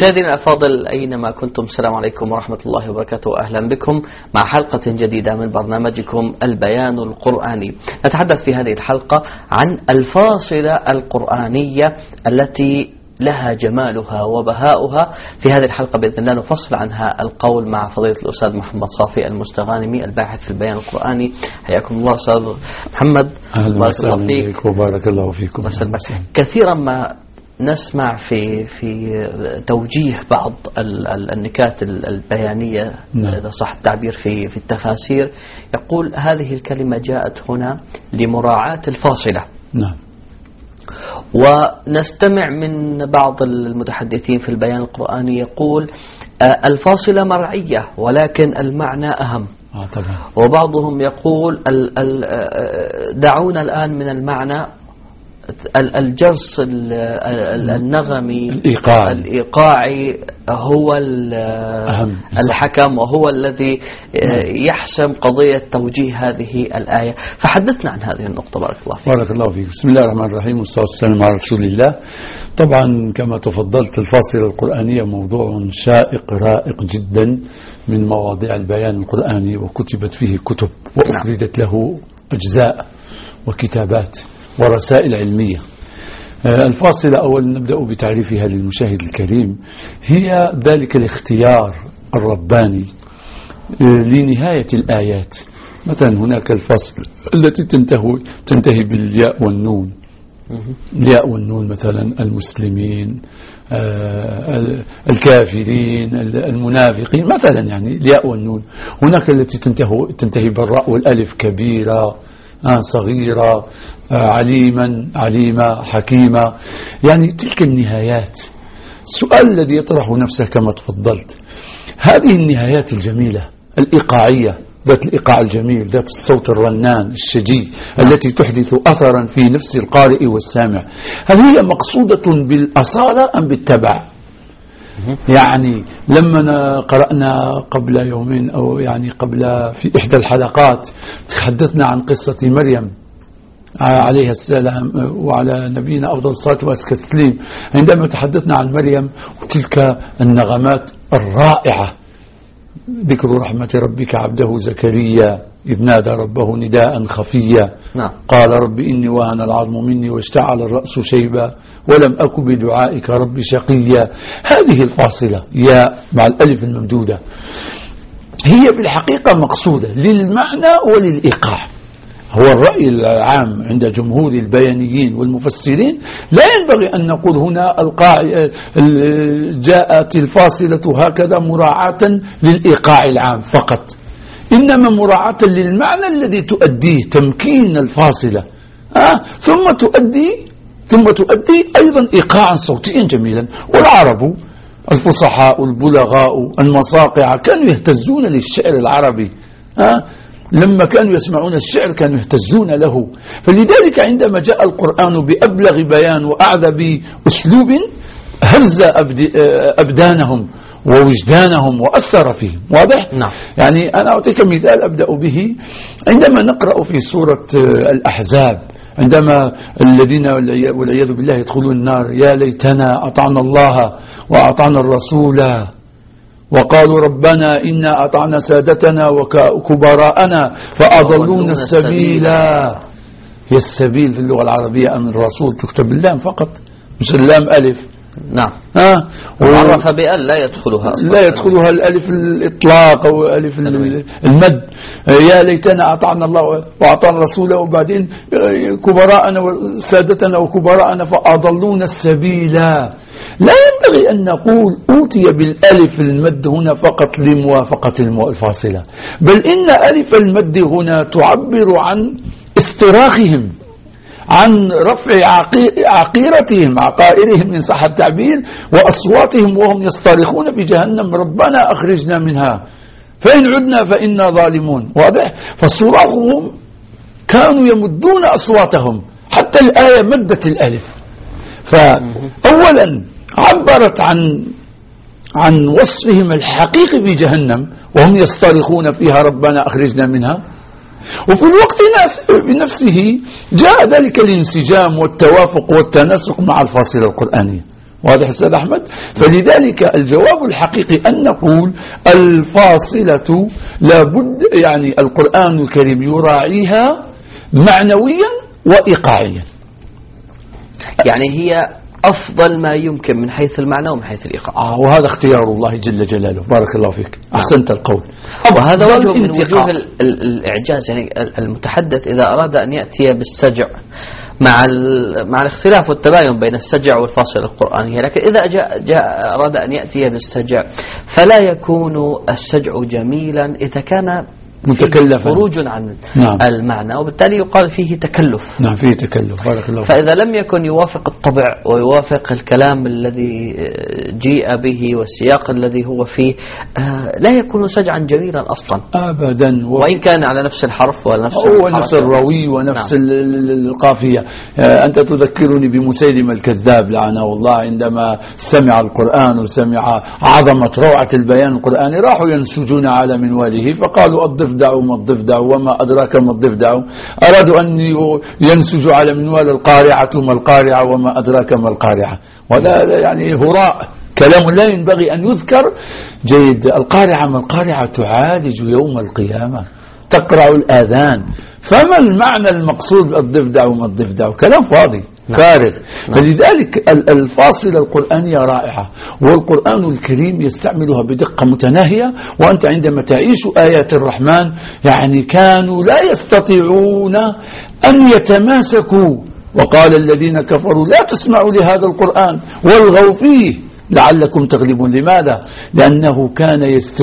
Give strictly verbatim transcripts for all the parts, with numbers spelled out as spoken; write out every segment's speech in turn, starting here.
مشاهدينا الأفاضل أينما كنتم، السلام عليكم ورحمة الله وبركاته. أهلا بكم مع حلقة جديدة من برنامجكم البيان القرآني. نتحدث في هذه الحلقة عن الفاصلة القرآنية التي لها جمالها وبهاؤها. في هذه الحلقة بإذن الله نفصل عنها القول مع فضيلة الأستاذ محمد صافي المستغانمي الباحث في البيان القرآني. حياكم الله أستاذ محمد. بارك الله فيك وبارك الله فيكم. كثيرا ما نسمع في في توجيه بعض النكات البيانية، نعم. إذا صح التعبير، في في التفاسير يقول هذه الكلمة جاءت هنا لمراعاة الفاصلة. نعم. ونستمع من بعض المتحدثين في البيان القرآني يقول الفاصلة مرعية ولكن المعنى أهم. آه طبعا. وبعضهم يقول دعونا الآن من المعنى الجرس النغمي الإيقاعي, الإيقاعي هو أهم الحكم وهو الذي يحسم قضية توجيه هذه الآية. فحدثنا عن هذه النقطة. بارك الله فيك. بارك الله فيك. بسم الله الرحمن الرحيم والصلاة والسلام على رسول الله. طبعا كما تفضلت الفاصلة القرآنية موضوع شائق رائق جدا من مواضيع البيان القرآني، وكتبت فيه كتب وأخرجت له أجزاء وكتابات ورسائل علمية. الفاصلة أولا نبدأ بتعريفها للمشاهد الكريم، هي ذلك الاختيار الرباني لنهاية الآيات. مثلا هناك الفاصلة التي تنتهي, تنتهي بالياء والنون، الياء والنون مثلا المسلمين، الكافرين، المنافقين مثلا، يعني الياء والنون. هناك التي تنتهي, تنتهي بالراء والألف، كبيرة، آه صغيرة، آه عليما، عليمة، حكيمة، يعني تلك النهايات. السؤال الذي يطرح نفسه كما تفضلت، هذه النهايات الجميلة الإيقاعية، ذات الإيقاع الجميل، ذات الصوت الرنان الشجي التي تحدث أثرا في نفس القارئ والسامع، هل هي مقصودة بالأصالة أم بالتبع؟ يعني لما قرأنا قبل يومين أو يعني قبل في إحدى الحلقات تحدثنا عن قصة مريم عليها السلام وعلى نبينا أفضل الصلاة والتسليم، عندما تحدثنا عن مريم وتلك النغمات الرائعة، ذكر رحمة ربك عبده زكريا إذ نادى ربه نداء خفيا، نعم. قال رب إني وهن العظم مني واشتعل الرأس شيبا ولم أك بدعائك رب شقيا. هذه الفاصلة يا مع الألف الممدودة هي بالحقيقة مقصودة للمعنى وللإيقاع. هو الرأي العام عند جمهور البيانيين والمفسرين، لا ينبغي أن نقول هنا جاءت الفاصلة هكذا مراعاة للإيقاع العام فقط، إنما مراعاة للمعنى الذي تؤديه تمكين الفاصلة، آه ثم تؤدي ثم تؤدي أيضا إيقاعا صوتيا جميلا. والعرب الفصحاء البلغاء المصاقع كانوا يهتزون للشعر العربي، آه لما كانوا يسمعون الشعر كانوا يهتزون له. فلذلك عندما جاء القرآن بأبلغ بيان وأعذب أسلوب هز أبدانهم ووجدانهم وأثر فيهم. واضح؟ نعم. يعني أنا أعطيك مثال أبدأ به. عندما نقرأ في سورة الأحزاب عندما الذين والعياذ بالله يدخلون النار، يا ليتنا أطعنا الله وأطعنا الرسول وقالوا ربنا إنا أطعنا سادتنا وكبراءنا فأضلونا السبيل. هي السبيل في اللغة العربية أم الرسول تكتب اللام فقط مش اللام ألف. نعم. ها وعرف بأن لا يدخلها أصلاً. لا يدخلها الألف الإطلاق أو ألف المد. يا ليتنا أطعنا الله وأطعنا الرسول وبعدين كبراءنا وسادتنا وكبراءنا فأضلونا السبيل. لا ينبغي أن نقول أوتي بالألف المد هنا فقط لموافقة الفاصلة، بل إن ألف المد هنا تعبر عن استراخهم، عن رفع عقيرتهم عقائرهم إن صح التعبير، وأصواتهم وهم يصطرخون في جهنم ربنا أخرجنا منها فإن عدنا فإنا ظالمون. واضح؟ فصراخهم كانوا يمدون أصواتهم حتى الآية مدت الألف. فأولا عبرت عن عن وصفهم الحقيقي في جهنم وهم يصطرخون فيها ربنا أخرجنا منها، وفي الوقت بنفسه جاء ذلك الانسجام والتوافق والتناسق مع الفاصلة القرآنية. واضح أستاذ أحمد؟ فلذلك الجواب الحقيقي أن نقول الفاصلة لابد، يعني القرآن الكريم يراعيها معنويا وإيقاعيا، يعني هي أفضل ما يمكن من حيث المعنى ومن حيث الإيقاع. آه وهذا اختيار الله جل جلاله. بارك الله فيك، أحسنت القول. وهذا وجه من وجوه الإعجاز، يعني المتحدث إذا أراد أن يأتي بالسجع مع مع الاختلاف والتباين بين السجع والفاصلة القرآنية، لكن إذا جاء, جاء أراد أن يأتي بالسجع فلا يكون السجع جميلا إذا كان متكلفا، خروج عن نعم. المعنى، وبالتالي يقال فيه تكلف. نعم فيه تكلف. بارك الله فيك. فإذا لم يكن يوافق الطبع ويوافق الكلام الذي جيء به والسياق الذي هو فيه لا يكون سجعا جميلا أصلا أبدا، و... وإن كان على نفس الحرف ونفس هو نفس الروي ونفس نعم. القافية. أنت تذكرني بمسيلمة الكذاب لعنه الله، عندما سمع القرآن وسمع عظمة روعة البيان القرآني راحوا ينسجون على منواله فقالوا الضفدع ما الضفدع وما أدراك ما الضفدع، أرادوا أن ينسجوا على منوال القارعة ما القارعة وما أدراك ما القارعة، ولا يعني هراء كلام لا ينبغي أن يذكر. جيد. القارعة ما القارعة تعالج يوم القيامة، تقرع الآذان، فما المعنى المقصود الضفدع وما الضفدع؟ كلام فاضي فارغ. فلذلك الفاصلة القرآنية رائعة، والقرآن الكريم يستعملها بدقة متناهية. وأنت عندما تعيش آيات الرحمن يعني كانوا لا يستطيعون أن يتماسكوا، وقال الذين كفروا لا تسمعوا لهذا القرآن والغوا فيه لعلكم تغلبون. لماذا؟ لأنه كان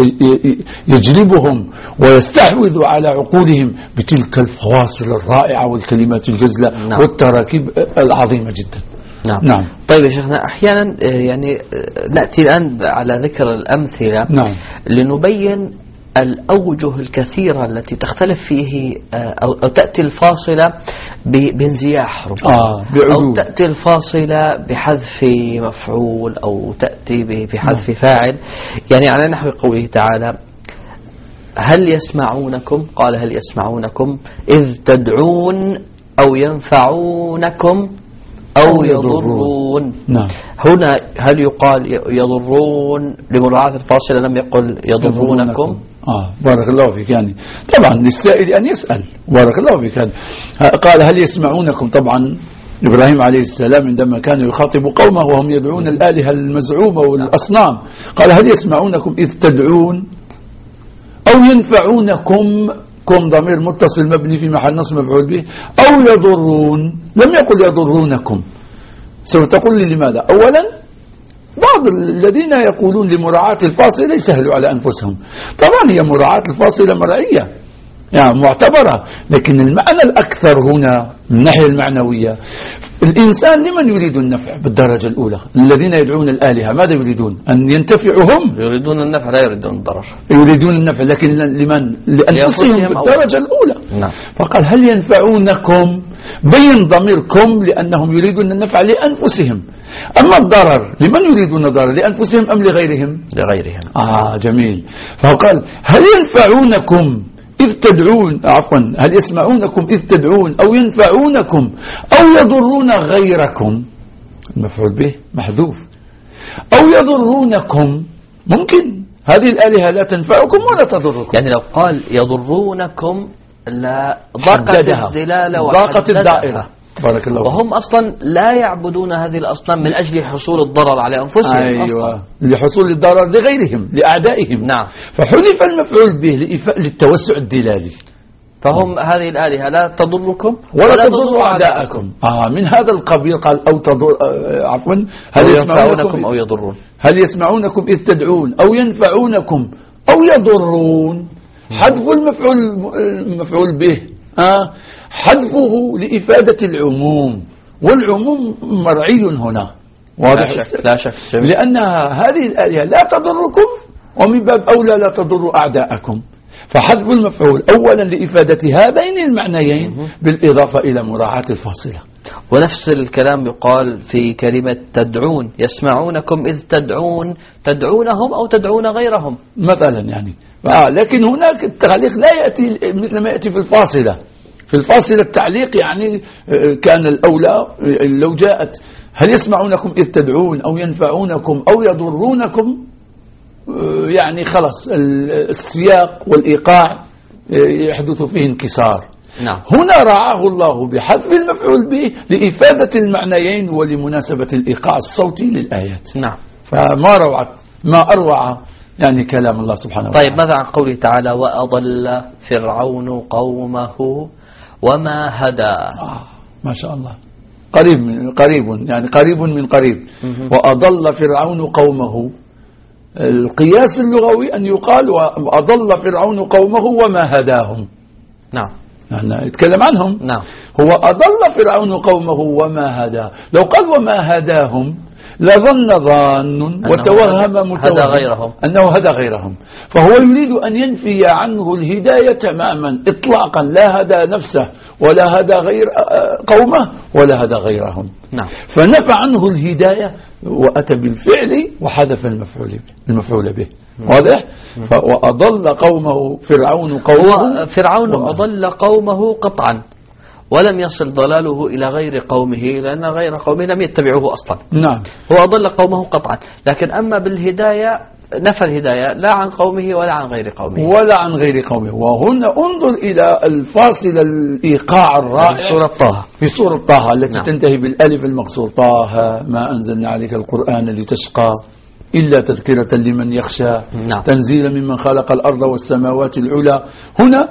يجلبهم ويستحوذ على عقولهم بتلك الفواصل الرائعة والكلمات الجزلة نعم. والتراكيب العظيمة جدا. نعم. نعم. طيب يا شيخنا، أحيانا يعني نأتي الآن على ذكر الأمثلة نعم. لنبين الأوجه الكثيرة التي تختلف فيه أو تأتي الفاصلة بانزياح آه أو تأتي الفاصلة بحذف مفعول أو تأتي بحذف فاعل، يعني على نحو قوله تعالى هل يسمعونكم، قال هل يسمعونكم إذ تدعون أو ينفعونكم أو يضرون. نعم. هنا هل يقال يضرون لمراعاة الفاصلة، لم يقل يضرونكم؟ آه بارك الله فيك. يعني طبعا للسائل أن يسأل. بارك الله فيك. قال هل يسمعونكم، طبعا إبراهيم عليه السلام عندما كان يخاطب قومه وهم يدعون الآلهة المزعومة والأصنام قال هل يسمعونكم إذ تدعون أو ينفعونكم، كم ضمير متصل مبني في محل نصب مفعول به، أو يضرون، لم يقل يضرونكم. سوف تقول لي لماذا؟ أولا بعض الذين يقولون لمراعاة الفاصلة يسهلوا على أنفسهم، طبعا هي مراعاة الفاصلة مرعية يعني معتبرة، لكن المعنى الأكثر هنا من الناحية المعنوية الإنسان لمن يريد النفع بالدرجة الأولى؟ الذين يدعون الآلهة ماذا يريدون؟ أن ينتفعوا هم؟ يريدون النفع لا يريدون الضرر. يريدون النفع، لكن لمن؟ لأنفسهم بالدرجة الأولى. نعم. فقال هل ينفعونكم، بين ضميركم لأنهم يريدون النفع لأنفسهم. أما الضرر لمن يريدون الضرر؟ لأنفسهم أم لغيرهم؟ لغيرهم. آه جميل. فقال هل ينفعونكم إذ تدعون، عفوا هل يسمعونكم إذ تدعون أو ينفعونكم أو يضرون غيركم، المفعول به محذوف، أو يضرونكم، ممكن هذه الآلهة لا تنفعكم ولا تضركم. يعني لو قال يضرونكم لا ضاقت الدلالة ضاقت الدائرة. بارك الله. وهم أصلا لا يعبدون هذه الأصنام من أجل حصول الضرر على أنفسهم. أيوة. أصلا لحصول الضرر لغيرهم لأعدائهم. نعم. فحذف المفعول به للتوسع الدلالي. فهم هذه الآلهة لا تضركم ولا, ولا تضر أعداءكم. آه من هذا القبيل قال أو تضر آه عفوا هل يسمعونكم أو يضرون، هل يسمعونكم إذ تدعون أو ينفعونكم أو يضرون. حذف المفعول المفعول به آه حذفه لإفادة العموم، والعموم مرعي هنا واضح. لا شك, لا شك. لأنها هذه الآلهة لا تضركم ومن باب أولى لا تضر أعداءكم، فحذف المفعول أولا لإفادة هذين المعنيين بالإضافة إلى مراعاة الفاصلة. ونفس الكلام يقال في كلمة تدعون، يسمعونكم إذ تدعون، تدعونهم أو تدعون غيرهم مثلا يعني. آه لكن هناك التعليق لا يأتي مثل ما يأتي في الفاصلة. في الفاصلة التعليق يعني كان الأولى لو جاءت هل يسمعونكم إذ تدعون أو ينفعونكم أو يضرونكم؟ يعني خلص السياق والإيقاع يحدث فيه انكسار. نعم. هنا رعاه الله بحذف المفعول به لإفادة المعنيين ولمناسبة الإيقاع الصوتي للآيات. نعم. فما روعت ما أروع يعني كلام الله سبحانه وتعالى. طيب ماذا عن قوله تعالى وأضل فرعون قومه وما هدى؟ آه ما شاء الله، قريب من قريب يعني قريب من قريب. وأضل فرعون قومه، القياس اللغوي أن يقال وأضل فرعون قومه وما هداهم. نعم. يعني يتكلم عنهم. نعم. هو أضل فرعون قومه وما هدى، لو قال وما هداهم لظن ظان وتوهم متوهم هدى غيرهم. أنه هدى غيرهم، فهو يريد أن ينفي عنه الهداية تماما إطلاقا، لا هدى نفسه ولا هدى غير قومه ولا هدى غيرهم. نعم. فنفى عنه الهداية وأتى بالفعل وحذف المفعول المفعول به. واضح؟ وأضل قومه فرعون قومه، فرعون أضل قومه قطعا، ولم يصل ضلاله إلى غير قومه لأن غير قومه لم يتبعوه أصلا. نعم. هو أضل قومه قطعا، لكن أما بالهداية نفى الهداية لا عن قومه ولا عن غير قومه ولا عن غير قومه. وهنا انظر إلى الفاصل الإيقاع الرائع في سورة طه، في سورة طه التي نعم. تنتهي بالألف المقصور: طه ما أنزلنا عليك القرآن لتشقى إلا تذكرة لمن يخشى. نعم. تنزيلا ممن خلق الأرض والسماوات العلى. هنا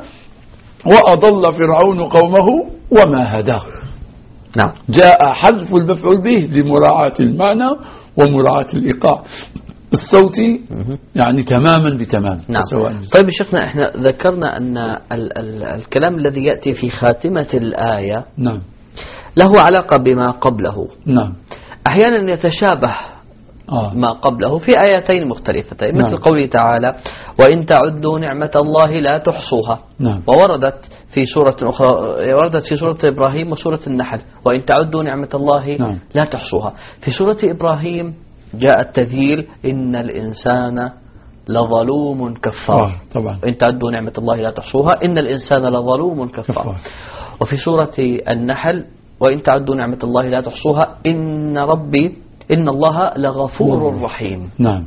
وأضل فرعون قومه وما هداه. نعم. جاء حذف المفعول به لمراعاة المعنى ومراعاة الإيقاع الصوتي يعني تماما بتمام. نعم. طيب شيخنا، احنا ذكرنا أن ال ال الكلام الذي يأتي في خاتمة الآية نعم له علاقة بما قبله. نعم. أحيانا يتشابه آه. ما قبله في آيتين مختلفتين، مثل نعم. قوله تعالى وإن تعدوا نعمة الله لا تحصوها. نعم. ووردت في سورة أخرى، وردت في سورة إبراهيم وسورة النحل وإن تعدوا نعمة الله نعم. لا تحصوها. في سورة إبراهيم جاء التذييل إن الإنسان لظلوم كفار. آه. طبعا. إن تعدوا نعمة الله لا تحصوها إن الإنسان لظلوم كفار. كفار. وفي سورة النحل وإن تعدوا نعمة الله لا تحصوها إن ربي إن الله لغفور نعم. رحيم. نعم.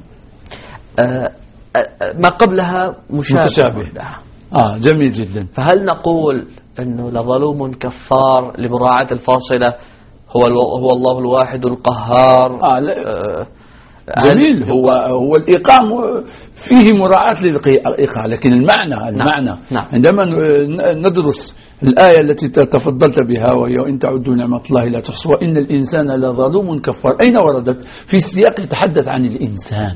آه ما قبلها مشابه متشابه. آه جميل جدا. فهل نقول أنه لظلوم كفار لمراعاة الفاصلة هو هو الله الواحد القهار؟ آه آه جميل. هو هو الإيقاع فيه مراعاة للإيقاع، لكن المعنى المعنى نعم. نعم. عندما ندرس الآية التي تفضلت بها وهي وإن تعدوا نعمة الله لا تحصوها إن الإنسان لظلوم كفار، أين وردت؟ في السياق يتحدث عن الإنسان،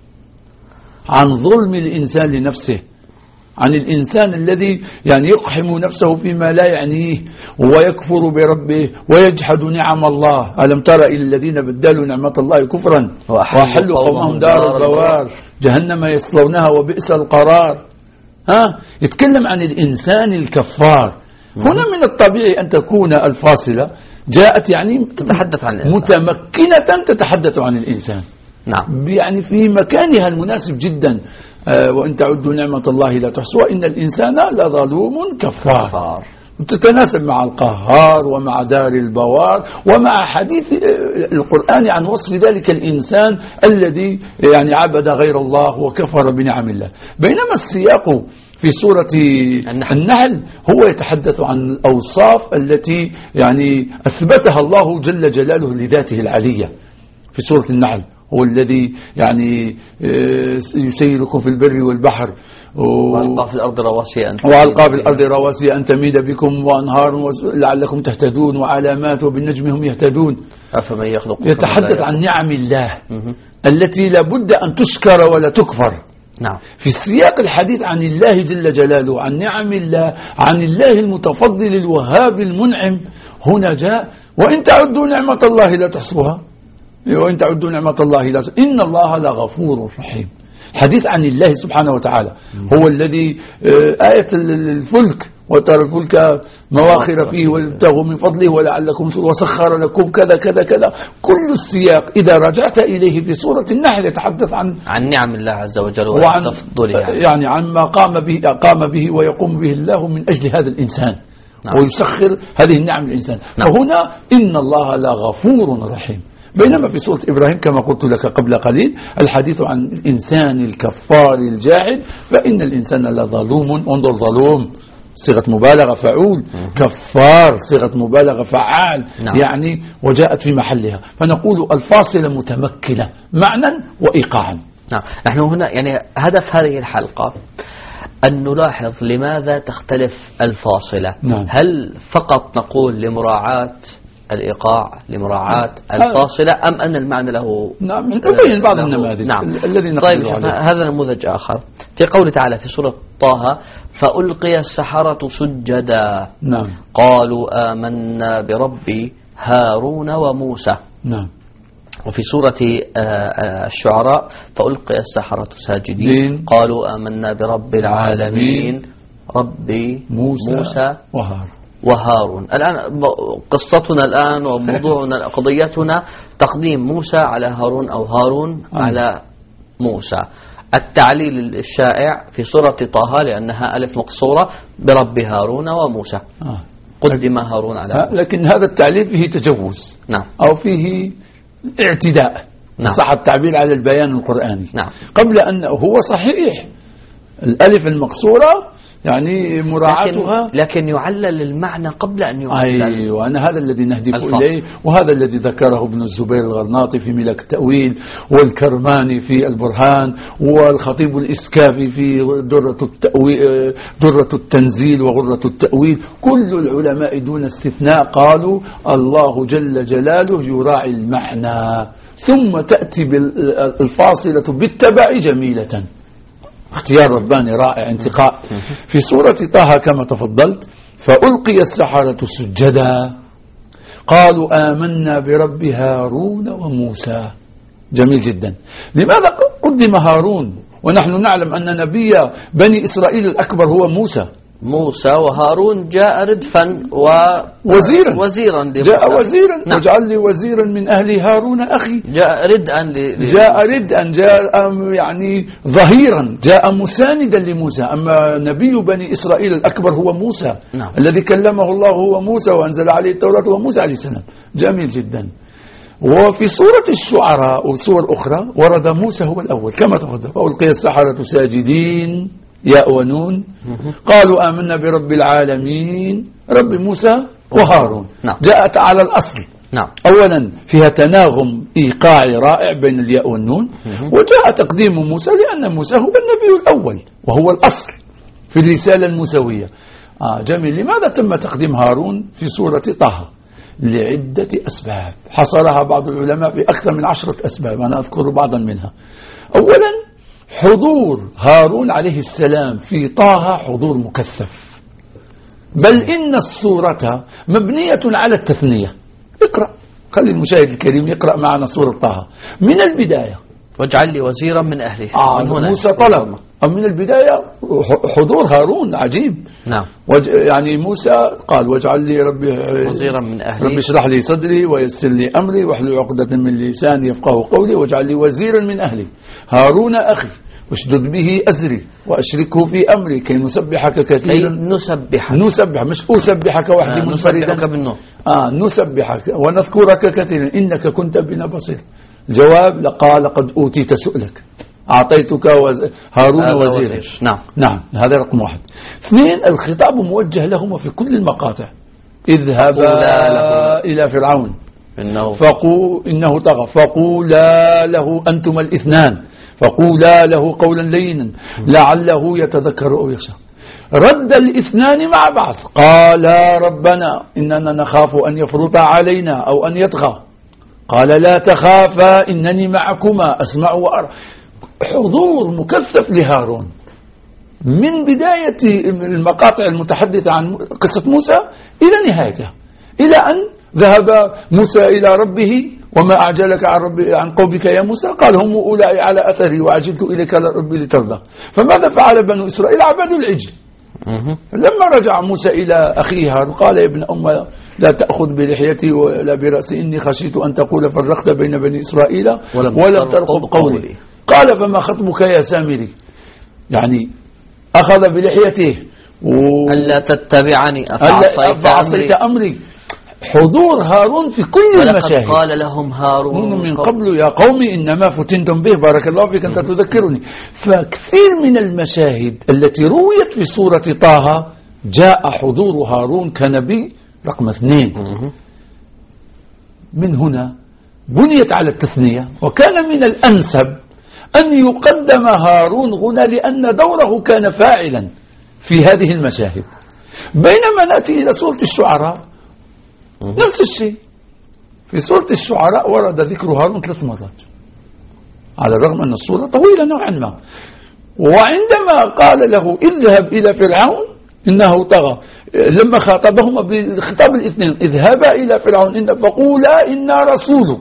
عن ظلم الإنسان لنفسه، عن الإنسان الذي يعني يقحم نفسه فيما لا يعنيه ويكفر بربه ويجحد نعم الله. ألم تر إلى الذين بدلوا نعمة الله كفرا وأحلوا قومهم دار البوار جهنم يصلونها وبئس القرار. ها يتكلم عن الإنسان الكفار. هنا من الطبيعي أن تكون الفاصلة جاءت يعني تتحدث عن الإنسان، متمكنة تتحدث عن الإنسان. نعم. يعني في مكانها المناسب جدا. آه وإن تعدوا نعمة الله لا تحصوها إن الإنسان لظلوم كفار. كفار. تتناسب مع القهار ومع دار البوار ومع حديث القرآن عن وصف ذلك الإنسان الذي يعني عبد غير الله وكفر بنعم الله. بينما السياق في سورة النحل, النحل هو يتحدث عن الأوصاف التي يعني أثبتها الله جل جلاله لذاته العلية. في سورة النحل هو الذي يعني يسيركم في البر والبحر وألقى في الأرض رواسي أن وألقى في الأرض رواسي أن تميد بكم وأنهار لعلكم تهتدون وعلامات وبالنجم هم يهتدون. أفمن يخلق. يتحدث عن نعم الله التي لابد أن تشكر ولا تكفر. نعم. في السياق الحديث عن الله جل جلاله، عن نعم الله، عن الله المتفضل الوهاب المنعم. هنا جاء وإن تعدوا نعمة الله لا تحصوها وإن تعدوا نعمة الله لا تحصوها إن الله لغفور رحيم. حديث عن الله سبحانه وتعالى. هو الذي آية الفلك وترى الفلك مواخر فيه وابتغوا من فضله ولعلكم وسخر لكم كذا كذا كذا. كل السياق إذا رجعت إليه في سورة النحل يتحدث عن عن نعم الله عز وجل وعن تفضله، يعني, يعني عن ما قام به قام به ويقوم به الله من أجل هذا الإنسان. نعم. ويسخر هذه النعم للإنسان. نعم. فهنا إن الله لغفور رحيم. بينما في سورة إبراهيم كما قلت لك قبل قليل الحديث عن الإنسان الكفار الجاحد، فإن الإنسان لظلوم، انظر ظلوم صيغة مبالغة فعول، كفار صيغة مبالغة فعال. نعم. يعني وجاءت في محلها، فنقول الفاصلة متمكنة معنى وإيقاعا. نعم. نحن هنا يعني هدف هذه الحلقة أن نلاحظ لماذا تختلف الفاصلة. نعم. هل فقط نقول لمراعاة الإيقاع، لمراعاة الفاصلة، أم أن المعنى له؟ نعم، نبين بعض النماذج. نعم. الذي طيب، هذا نموذج آخر في قوله تعالى في سورة طه: فألقي السحرة سجدا. نعم. قالوا آمنا برب هارون وموسى. نعم. وفي سورة الشعراء: فألقي السحرة ساجدين قالوا آمنا برب العالمين ربي موسى, موسى وهارون. وهارون. الآن قصتنا الآن وموضوعنا قضيتنا تقديم موسى على هارون أو هارون آه. على موسى. التعليل الشائع في سورة طه لأنها ألف مقصورة برب هارون وموسى، آه. قدم هارون على موسى. لكن هذا التعليل فيه تجوز. نعم. أو فيه اعتداء. نعم. صح التعبير على البيان القرآني. نعم. قبل أن هو صحيح الألف المقصورة يعني مراعاتها، لكن, لكن يعلل المعنى قبل أن يعلل. أيوة، أنا هذا الذي نهدف إليه، وهذا الذي ذكره ابن الزبير الغرناطي في ملك التأويل، والكرماني في البرهان، والخطيب الإسكافي في درة التأويل، درة التنزيل وغرة التأويل. كل العلماء دون استثناء قالوا الله جل جلاله يراعي المعنى، ثم تأتي الفاصلة بالتبع جميلة. اختيار رباني رائع، انتقاء. في سورة طه كما تفضلت: فألقي السحرة سجدا قالوا آمنا برب هارون وموسى. جميل جدا. لماذا قدم هارون ونحن نعلم أن نبي بني إسرائيل الأكبر هو موسى؟ موسى وهارون جاء ردفا ووزيرا وزيرا جاء وزيرا. نعم. واجعل لي وزيرا من أهل هارون أخي. جاء ردءا ل... جاء ردءا جاء يعني ظهيرا، جاء مساندا لموسى. أما نبي بني إسرائيل الأكبر هو موسى. نعم. الذي كلمه الله هو موسى وأنزل عليه التوراة هو موسى عليه السلام. جميل جدا. وفي سورة الشعراء وسور أخرى ورد موسى هو الأول كما تفضل: فألقي السحرة ساجدين ياء ونون قالوا آمنا برب العالمين رب موسى وهارون. نعم. جاءت على الأصل. نعم. أولا فيها تناغم إيقاعي رائع بين الياء والنون، وجاء تقديم موسى لأن موسى هو النبي الأول وهو الأصل في الرسالة الموسوية. آه جميل. لماذا تم تقديم هارون في سورة طه؟ لعدة أسباب حصرها بعض العلماء بأكثر من عشرة أسباب، أنا أذكر بعضا منها. أولا حضور هارون عليه السلام في طه حضور مكثف، بل إن السورة مبنية على التثنية. اقرأ، خلي المشاهد الكريم يقرأ معنا سورة طه من البداية: واجعل لي وزيرا من أهلي. آه من هنا موسى طلب أو من البداية حضور هارون عجيب. نعم. وج... يعني موسى قال: واجعل لي ربي وزيرا من أهلي ربي اشرح لي صدري ويسر لي أمري واحلل عقدة من لساني يفقهوا قولي واجعل لي وزيرا من أهلي هارون أخي واشدد به أزري وأشركه في أمري كي نسبحك كثيرا. نسبحك نسبح مش أسبحك وحدي آه منفردا. آه نسبحك ونذكرك كثيرا إنك كنت بنا بصير. جواب: لقال قد أوتيت سؤلك أعطيتك وز... هارون وزيرا. وزير. نعم. نعم، هذا رقم واحد. اثنين، الخطاب موجه لهما في كل المقاطع: اذهبا إلى فرعون إنه فقو إنه طغى فقولا له أنتم الاثنان فقولا له قولا لينا لعله يتذكر أو يخشى. رد الاثنان مع بعض: قالا ربنا إننا نخاف أن يفرط علينا أو أن يطغى. قال: لا تخافا إنني معكما أسمع وأرى. حضور مكثف لهارون من بداية المقاطع المتحدثة عن قصة موسى إلى نهايتها، إلى أن ذهب موسى إلى ربه: وما أعجلك عن, ربي عن قومك يا موسى؟ قال: هم أولئك على أثري وعجلت إليك ربي لترضى. فماذا فعل بنو إسرائيل؟ عبدوا العجل. لما رجع موسى إلى أخيه هارون قال: يا ابن أم لا تأخذ بلحيتي ولا برأسي إني خشيت أن تقول فرقت بين بني إسرائيل ولم, ولم ترقب قولي. قال: فما خطبك يا سامري؟ يعني أخذ بلحيته و... ألا تتبعني أفعصيت أمري. أمري حضور هارون في كل المشاهد. قال لهم هارون من قبل يا قوم إنما فتنتم به بارك الله فيك أنت تذكرني. فكثير من المشاهد التي رويت في سورة طه جاء حضور هارون كنبي رقم اثنين. من هنا بنيت على التثنية، وكان من الأنسب أن يقدم هارون هنا لأن دوره كان فاعلا في هذه المشاهد. بينما نأتي إلى سورة الشعراء نفس الشيء. في سورة الشعراء ورد ذكر هارون ثلاث مرات على الرغم أن السورة طويلة نوعا ما. وعندما قال له اذهب إلى فرعون إنه طغى، لما خاطبهما بالخطاب الاثنين اذهبا إلى فرعون إن فقولا إنا رسول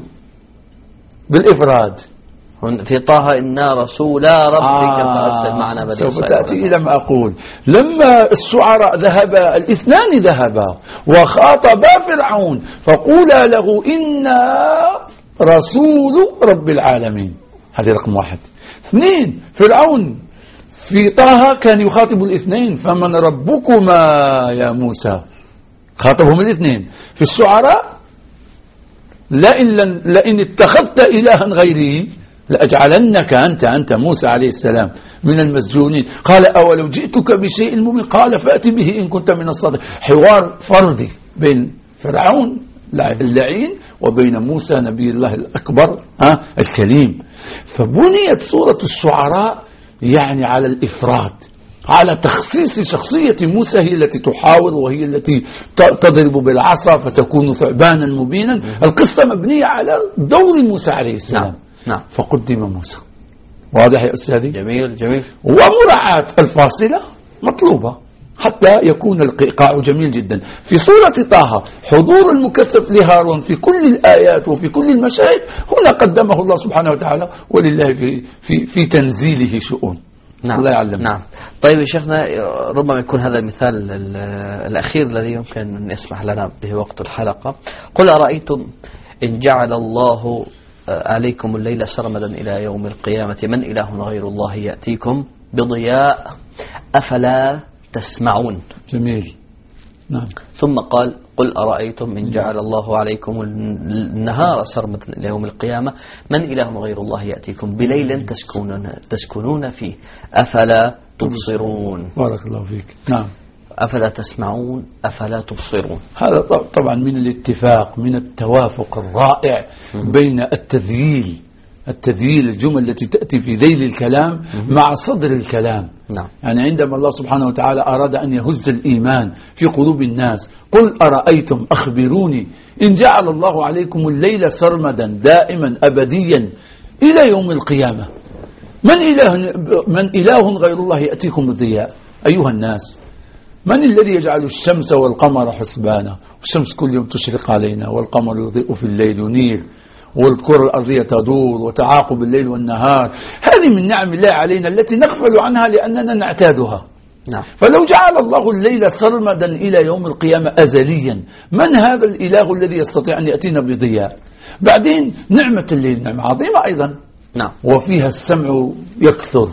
بالإفراد في طه إنا رسولا ربك آه فأرسل معنا بني إسرائيل. سوف تأتي إلى ما أقول. لما الشعراء ذهبا الاثنان ذهبا وخاطبا فرعون فقولا له إنا رسول رب العالمين، هذه رقم واحد. اثنين، فرعون في طه كان يخاطب الاثنين فمن ربكما يا موسى، خاطبهم الاثنين. في الشعراء لئن, لئن اتخذت إلها غيري لأجعلنك أنت أنت موسى عليه السلام من المسجونين. قال أولو جئتك بشيء مبين قال فأتي به إن كنت من الصادقين. حوار فردي بين فرعون اللعين وبين موسى نبي الله الأكبر ها الكليم. فبنيت سورة الشعراء يعني على الإفراد، على تخصيص شخصية موسى هي التي تحاور وهي التي تضرب بالعصا فتكون ثعبانا مبينا. القصة مبنية على دور موسى عليه السلام. نعم. نعم. فقدم موسى. واضح يا أستاذي؟ جميل جميل. ومراعاة الفاصلة مطلوبة حتى يكون الإيقاع جميل جدا. في سورة طه حضور المكثف لهارون في كل الآيات وفي كل المشاهد هنا قدمه الله سبحانه وتعالى، ولله في, في, في تنزيله شؤون. نعم. الله يعلم. نعم. طيب يا شيخنا، ربما يكون هذا المثال الأخير الذي يمكن أن يسمح لنا به وقت الحلقة. قل أرأيتم إن جعل الله عليكم الليل سرمدا إلى يوم القيامة من إله غير الله يأتيكم بضياء أفلا تسمعون. جميل. نعم. ثم قال قل أرأيتم إن جعل الله عليكم النهار سرمدا إلى يوم القيامة من إله غير الله يأتيكم بليل تسكنون, تسكنون فيه أفلا تبصرون. بارك الله فيك. نعم. أفلا تسمعون أفلا تبصرون. هذا طبعا من الاتفاق، من التوافق الرائع بين التذييل التذييل الجمل التي تأتي في ذيل الكلام مع صدر الكلام. نعم. يعني عندما الله سبحانه وتعالى أراد أن يهز الإيمان في قلوب الناس قل أرأيتم أخبروني إن جعل الله عليكم الليل سرمدا دائما أبديا إلى يوم القيامة من إله, من إله غير الله يأتيكم بالضياء. أيها الناس، من الذي يجعل الشمس والقمر حسبانا؟ الشمس كل يوم تشرق علينا والقمر يضيء في الليل ينير والكرة الأرضية تدور وتعاقب الليل والنهار. هذه من نعم الله علينا التي نغفل عنها لأننا نعتادها. نعم. فلو جعل الله الليل سرمدا إلى يوم القيامة أزليا من هذا الإله الذي يستطيع أن يأتينا بضياء؟ بعدين نعمة الليل نعمة عظيمة أيضا. نعم. وفيها السمع يكثر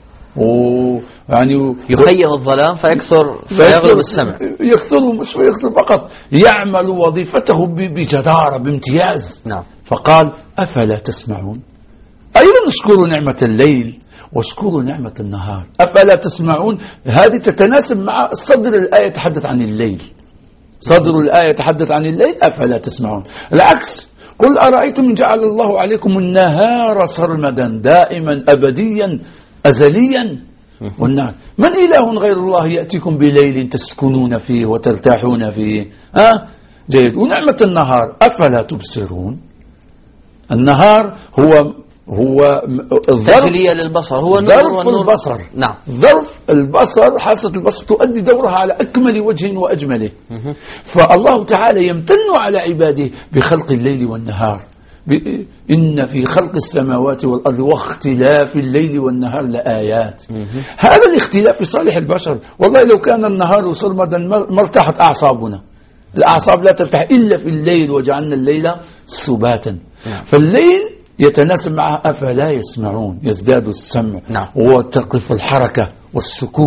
ويعني يخيم الظلام فيكثر فيغلب السمع. يكثر مش يكثر فقط، يعمل وظيفته بجدارة بامتياز. نعم. فقال أفلا تسمعون. أيضا اشكروا نعمة الليل واشكروا نعمة النهار. أفلا تسمعون هذه تتناسب مع صدر الآية يتحدث عن الليل. صدر الآية يتحدث عن الليل أفلا تسمعون. العكس قل أرأيتم إن جعل الله عليكم النهار سرمدا دائما أبديا أزليا والنهار من إله غير الله يأتيكم بليل تسكنون فيه وترتاحون فيه. ها جيد. ونعمة النهار أفلا تبصرون. النهار هو هو الظرف تجلية للبصر، هو ظرف البصر. نعم. ظرف البصر، حاسة البصر تؤدي دورها على أكمل وجه وأجمله. فالله تعالى يمتن على عباده بخلق الليل والنهار. إن في خلق السماوات والأرض واختلاف الليل والنهار لآيات. هذا الاختلاف في صالح البشر. والله لو كان النهار سرمدا ما ارتاحت أعصابنا. الأعصاب لا ترتاح إلا في الليل وجعلنا الليل سباتا. فالليل يتناسب معه أفلا يسمعون، يزداد السمع. نعم. وتقف الحركة والسكون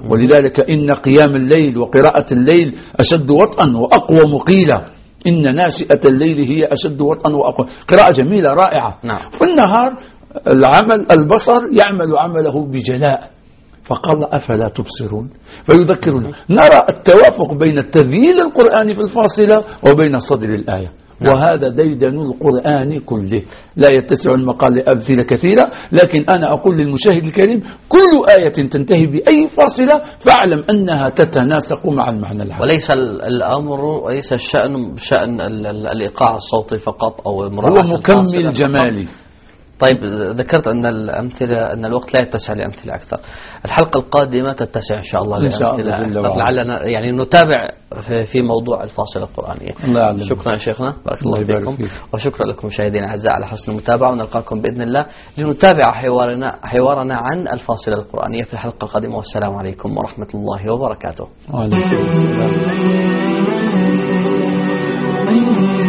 ولذلك إن قيام الليل وقراءة الليل أشد وطئا وأقوى مقيلة. إن ناشئة الليل هي أشد وطئا وأقوى. قراءة جميلة رائعة. نعم. في النهار العمل البصر يعمل عمله بجلاء، فقال أفلا تبصرون، فيذكرنا. نرى التوافق بين التذييل القرآني في الفاصلة وبين صدر الآية. نعم. وهذا ديدن القرآن كله، لا يتسع المقال لأمثلة كثيرة، لكن أنا أقول للمشاهد الكريم كل آية تنتهي بأي فاصلة فاعلم أنها تتناسق مع المعنى العام. وليس الأمر وليس الشأن شأن الإيقاع الصوتي فقط أو مراعاة هو مكمل جمالي. طيب، ذكرت أن الأمثلة أن الوقت لا يتسع لأمثلة أكثر. الحلقة القادمة تتسع إن شاء الله لأمثلة أكثر، لعلنا يعني نتابع في موضوع الفاصلة القرآنية. شكرا يا شيخنا، بارك الله, الله فيكم فيك. وشكرا لكم مشاهدينا الأعزاء على حسن المتابعة، ونلقاكم بإذن الله لنتابع حوارنا حوارنا عن الفاصلة القرآنية في الحلقة القادمة. والسلام عليكم ورحمة الله وبركاته. وعليكم السلام.